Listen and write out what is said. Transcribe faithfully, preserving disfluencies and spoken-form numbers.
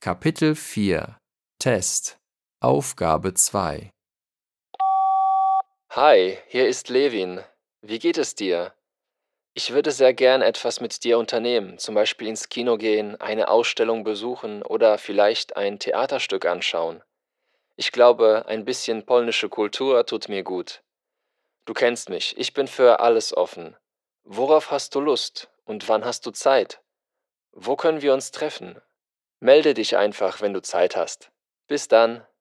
Kapitel vier Test Aufgabe zwei Hi, hier ist Levin. Wie geht es dir? Ich würde sehr gern etwas mit dir unternehmen, zum Beispiel ins Kino gehen, eine Ausstellung besuchen oder vielleicht ein Theaterstück anschauen. Ich glaube, ein bisschen polnische Kultur tut mir gut. Du kennst mich, ich bin für alles offen. Worauf hast du Lust und wann hast du Zeit? Wo können wir uns treffen? Melde dich einfach, wenn du Zeit hast. Bis dann.